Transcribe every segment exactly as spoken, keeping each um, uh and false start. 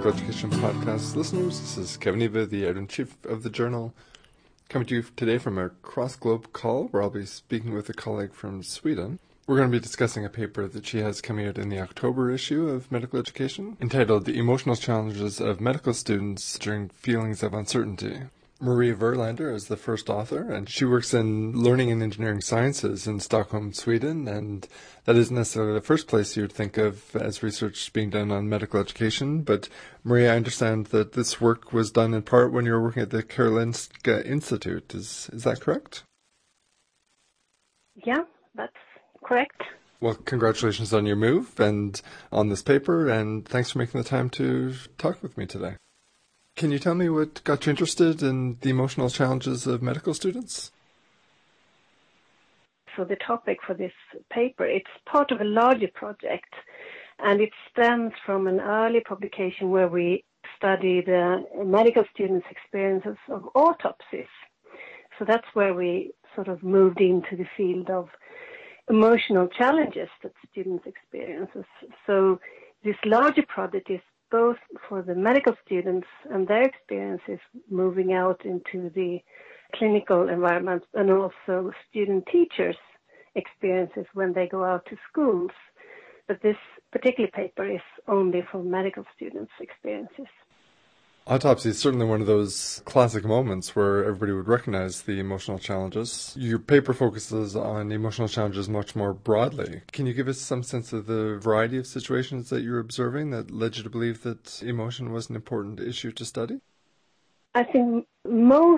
Medical Education Podcast listeners. This is Kevin Eva, the editor-in-chief of the journal, coming to you today from a cross-globe call where I'll be speaking with a colleague from Sweden. We're going to be discussing a paper that she has coming out in the October issue of Medical Education, entitled The Emotional Challenges of Medical Students During Feelings of Uncertainty. Maria Verlander is the first author, and she works in learning and engineering sciences in Stockholm, Sweden, and that isn't necessarily the first place you'd think of as research being done on medical education. But Maria, I understand that this work was done in part when you were working at the Karolinska Institute. Is, is that correct? Yeah, that's correct. Well, congratulations on your move and on this paper, and thanks for making the time to talk with me today. Can you tell me what got you interested in the emotional challenges of medical students? So the topic for this paper, it's part of a larger project, and it stems from an early publication where we studied uh, medical students' experiences of autopsies. So that's where we sort of moved into the field of emotional challenges that students experience. So this larger project is both for the medical students and their experiences moving out into the clinical environment, and also student teachers' experiences when they go out to schools. But this particular paper is only for medical students' experiences. Autopsy is certainly one of those classic moments where everybody would recognize the emotional challenges. Your paper focuses on emotional challenges much more broadly. Can you give us some sense of the variety of situations that you're observing that led you to believe that emotion was an important issue to study? I think most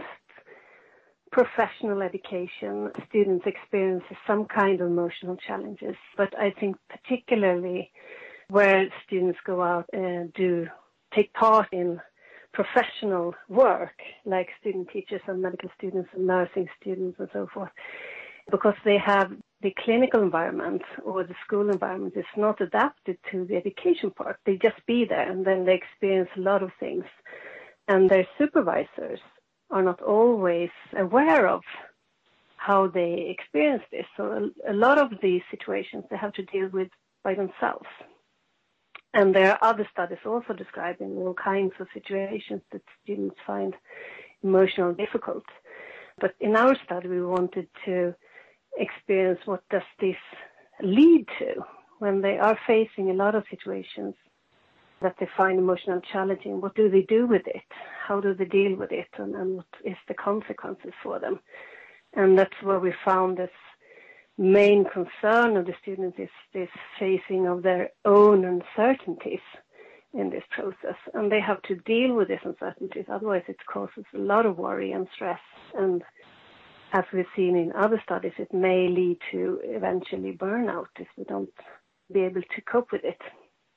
professional education students experience some kind of emotional challenges, but I think particularly where students go out and do take part in professional work, like student teachers and medical students and nursing students and so forth, because they have the clinical environment or the school environment is not adapted to the education part. They just be there and then they experience a lot of things. And their supervisors are not always aware of how they experience this. So a, a lot of these situations they have to deal with by themselves. And there are other studies also describing all kinds of situations that students find emotionally difficult. But in our study, we wanted to experience what does this lead to when they are facing a lot of situations that they find emotionally challenging. What do they do with it? How do they deal with it? And, and what is the consequences for them? And that's where we found this main concern of the students is this facing of their own uncertainties in this process. And they have to deal with these uncertainties. Otherwise, it causes a lot of worry and stress. And as we've seen in other studies, it may lead to eventually burnout if they don't be able to cope with it.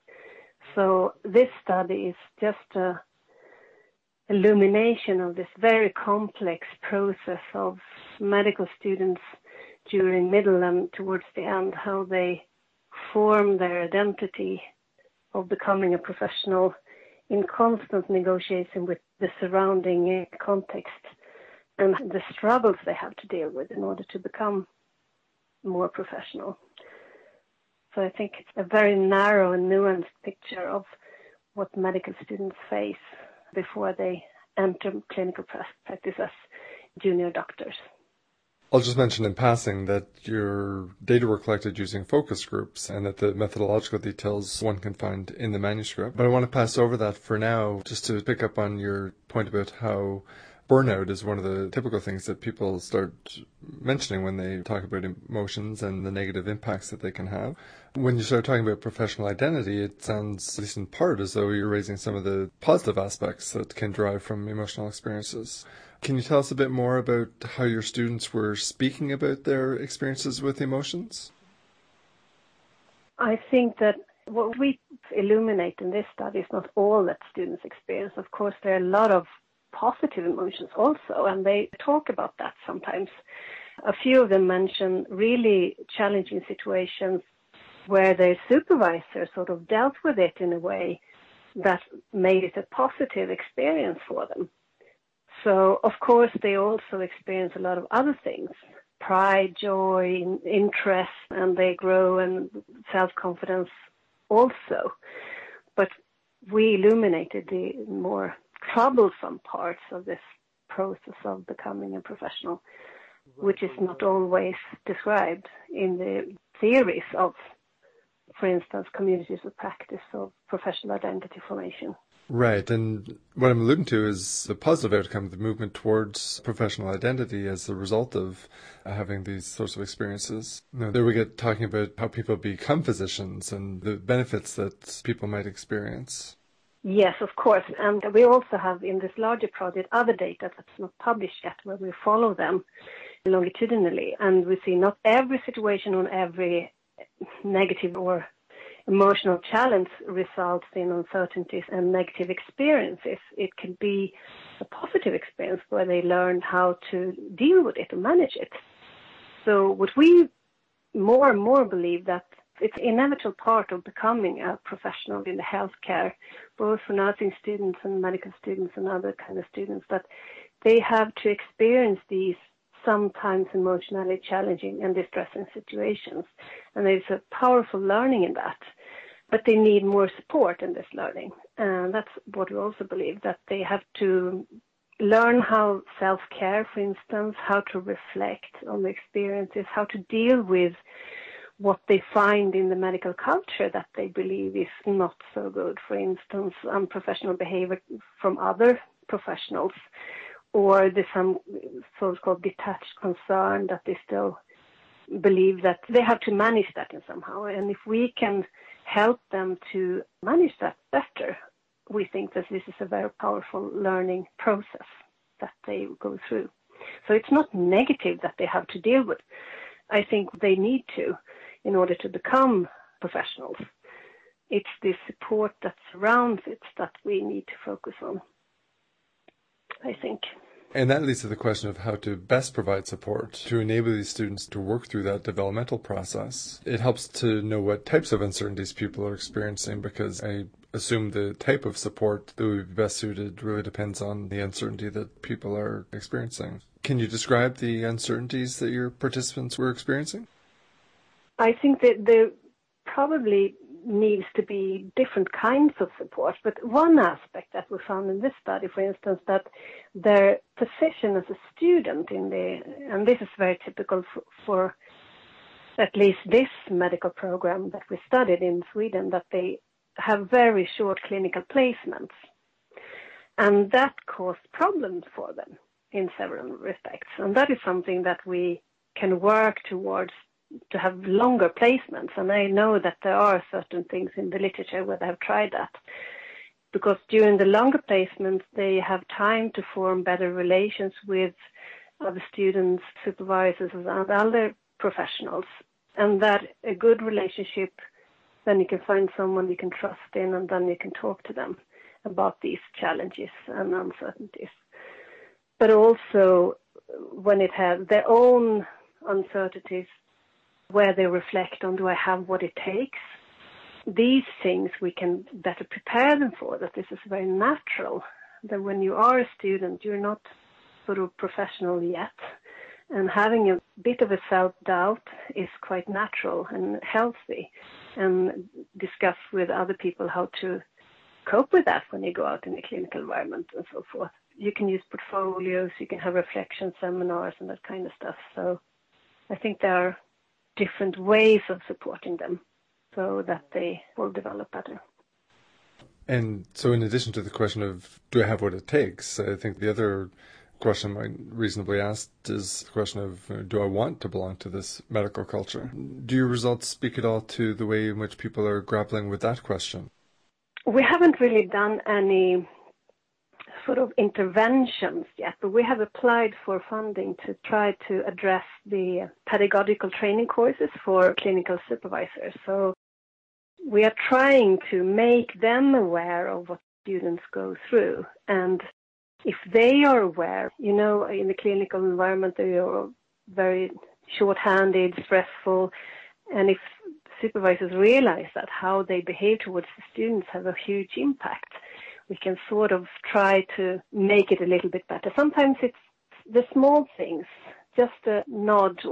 So this study is just a illumination of this very complex process of medical students during middle and towards the end, how they form their identity of becoming a professional in constant negotiation with the surrounding context and the struggles they have to deal with in order to become more professional. So I think it's a very narrow and nuanced picture of what medical students face before they enter clinical practice as junior doctors. I'll just mention in passing that your data were collected using focus groups and that the methodological details one can find in the manuscript. But I want to pass over that for now just to pick up on your point about how burnout is one of the typical things that people start mentioning when they talk about emotions and the negative impacts that they can have. When you start talking about professional identity, it sounds, at least in part, as though you're raising some of the positive aspects that can derive from emotional experiences. Can you tell us a bit more about how your students were speaking about their experiences with emotions? I think that what we illuminate in this study is not all that students experience. Of course, there are a lot of positive emotions also, and they talk about that sometimes. A few of them mention really challenging situations where their supervisor sort of dealt with it in a way that made it a positive experience for them. So, of course, they also experience a lot of other things, pride, joy, interest, and they grow in self-confidence also. But we illuminated the more troublesome parts of this process of becoming a professional, which is not always described in the theories of, for instance, communities of practice of professional identity formation. Right, and what I'm alluding to is the positive outcome, the movement towards professional identity as a result of uh, having these sorts of experiences. Now, there we get talking about how people become physicians and the benefits that people might experience. Yes, of course, and we also have in this larger project other data that's not published yet, where we follow them longitudinally, and we see not every situation on every negative or emotional challenge results in uncertainties and negative experiences. It can be a positive experience where they learn how to deal with it and manage it. So what we more and more believe that it's an inevitable part of becoming a professional in the healthcare, both for nursing students and medical students and other kind of students, that they have to experience these sometimes emotionally challenging and distressing situations. And there's a powerful learning in that. But they need more support in this learning. And that's what we also believe, that they have to learn how self-care, for instance, how to reflect on the experiences, how to deal with what they find in the medical culture that they believe is not so good. For instance, unprofessional behavior from other professionals, or there's some so-called detached concern that they still believe that they have to manage that in somehow. And if we can help them to manage that better, we think that this is a very powerful learning process that they go through. So it's not negative that they have to deal with. I think they need to in order to become professionals. It's the support that surrounds it that we need to focus on, I think. And that leads to the question of how to best provide support to enable these students to work through that developmental process. It helps to know what types of uncertainties people are experiencing, because I assume the type of support that would be best suited really depends on the uncertainty that people are experiencing. Can you describe the uncertainties that your participants were experiencing? I think that there probably needs to be different kinds of support. But one aspect that we found in this study, for instance, that their position as a student in the, and this is very typical for, for at least this medical program that we studied in Sweden, that they have very short clinical placements. And that caused problems for them in several respects. And that is something that we can work towards to have longer placements. And I know that there are certain things in the literature where they have tried that. Because during the longer placements, they have time to form better relations with other students, supervisors, and other professionals. And that a good relationship, then you can find someone you can trust in, and then you can talk to them about these challenges and uncertainties. But also when it has their own uncertainties, where they reflect on, do I have what it takes? These things we can better prepare them for, that this is very natural, that when you are a student, you're not sort of professional yet. And having a bit of a self-doubt is quite natural and healthy, and discuss with other people how to cope with that when you go out in a clinical environment and so forth. You can use portfolios, you can have reflection seminars and that kind of stuff. So I think there are different ways of supporting them so that they will develop better. And so in addition to the question of, do I have what it takes, I think the other question I reasonably asked is the question of, uh, do I want to belong to this medical culture? Do your results speak at all to the way in which people are grappling with that question? We haven't really done any sort of interventions yet, but we have applied for funding to try to address the pedagogical training courses for clinical supervisors. So we are trying to make them aware of what students go through. And if they are aware, you know, in the clinical environment, they are very short-handed, stressful, and if supervisors realize that, how they behave towards the students have a huge impact. We can sort of try to make it a little bit better. Sometimes it's the small things, just a nod or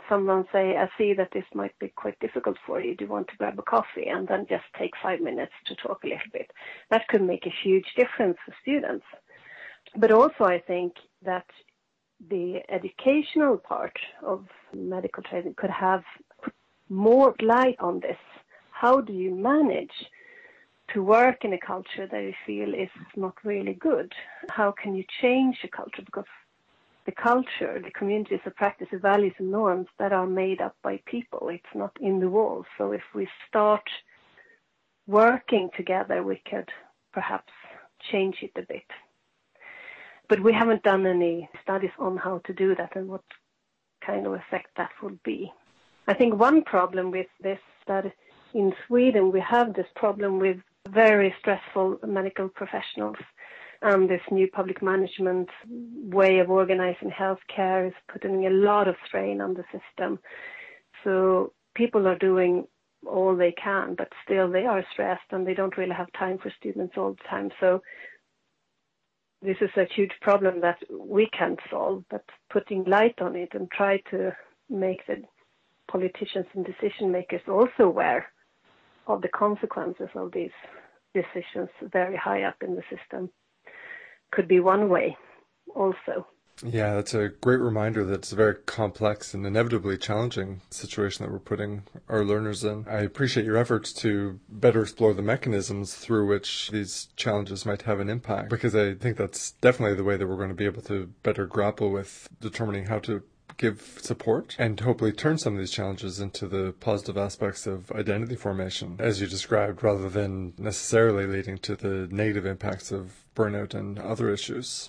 someone say, I see that this might be quite difficult for you. Do you want to grab a coffee? And then just take five minutes to talk a little bit. That could make a huge difference for students. But also I think that the educational part of medical training could have more light on this. How do you manage to work in a culture that you feel is not really good? How can you change a culture? Because the culture, the communities of practice, the values and norms that are made up by people, it's not in the walls. So if we start working together, we could perhaps change it a bit. But we haven't done any studies on how to do that and what kind of effect that would be. I think one problem with this, that in Sweden we have this problem with very stressful medical professionals, and this new public management way of organizing healthcare is putting a lot of strain on the system. So people are doing all they can, but still they are stressed and they don't really have time for students all the time. So this is a huge problem that we can't solve, but putting light on it and try to make the politicians and decision makers also aware of the consequences of these decisions very high up in the system could be one way also. Yeah, that's a great reminder that it's a very complex and inevitably challenging situation that we're putting our learners in. I appreciate your efforts to better explore the mechanisms through which these challenges might have an impact, because I think that's definitely the way that we're going to be able to better grapple with determining how to give support and hopefully turn some of these challenges into the positive aspects of identity formation, as you described, rather than necessarily leading to the negative impacts of burnout and other issues.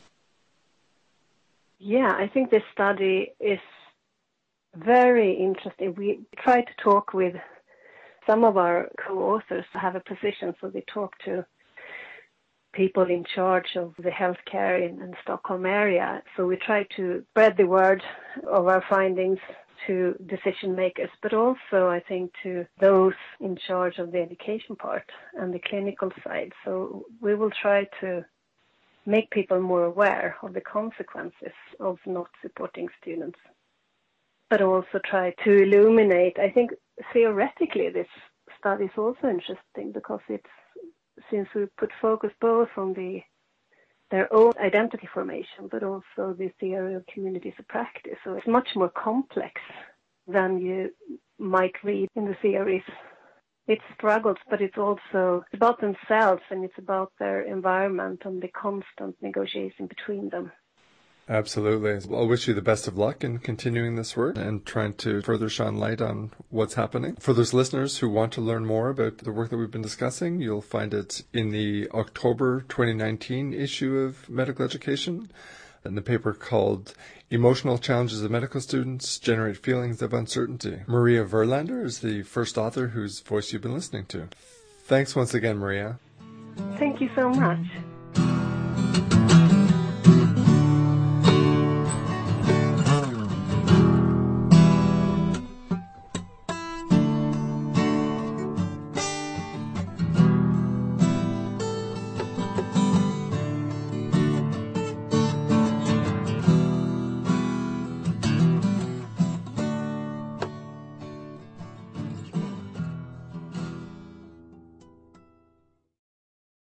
Yeah, I think this study is very interesting. We try to talk with some of our co-authors who have a position, so they talk to people in charge of the healthcare in, in the Stockholm area. So we try to spread the word of our findings to decision makers, but also I think to those in charge of the education part and the clinical side. So we will try to make people more aware of the consequences of not supporting students, but also try to illuminate. I think theoretically this study is also interesting because it's, since we put focus both on the their own identity formation, but also the theory of communities of practice. So it's much more complex than you might read in the theories. It's struggles, but it's also about themselves and it's about their environment and the constant negotiation between them. Absolutely. I'll wish you the best of luck in continuing this work and trying to further shine light on what's happening. For those listeners who want to learn more about the work that we've been discussing, you'll find it in the October twenty nineteen issue of Medical Education, in the paper called Emotional Challenges of Medical Students Generate Feelings of Uncertainty. Maria Verlander is the first author whose voice you've been listening to. Thanks once again, Maria. Thank you so much.